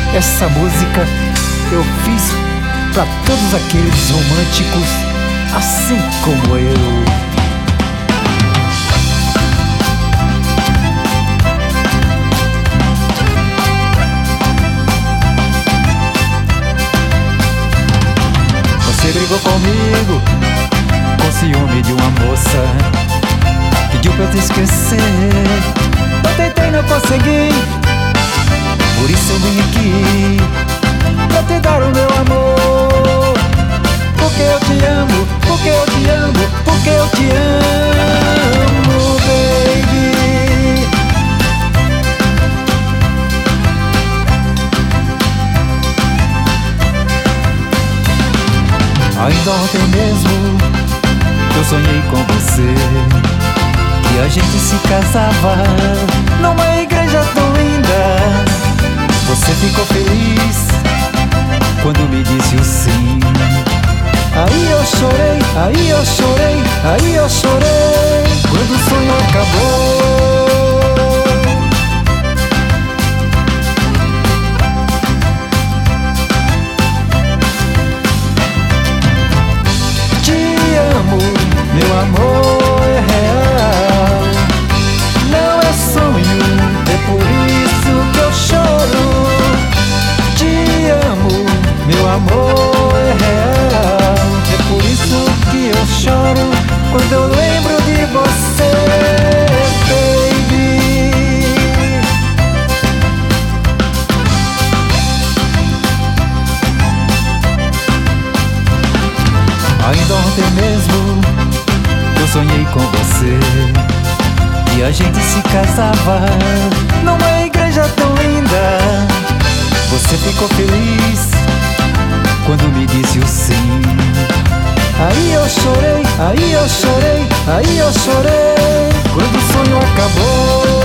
Essa música eu fiz pra todos aqueles românticos assim como eu. Você brigou comigo com ciúme de uma moça, pediu pra eu te esquecer, eu tentei, não consegui. Por isso eu vim aqui pra te dar o meu amor, porque eu te amo, porque eu te amo, porque eu te amo, baby. Ainda ontem mesmo eu sonhei com você, que a gente se casava numa igreja tão linda. Você ficou feliz quando me disse o sim. Aí eu chorei, aí eu chorei, aí eu chorei, quando o sonho acabou. Te amo, meu amor é real, não é sonho, é por isso que eu choro. Te amo, meu amor é real, é por isso que eu choro quando eu lembro de você, baby. Ainda ontem mesmo eu sonhei com você, e a gente se casava numa igreja tão linda. Você ficou feliz quando me disse o sim. Aí eu chorei, aí eu chorei, aí eu chorei, quando o sonho acabou.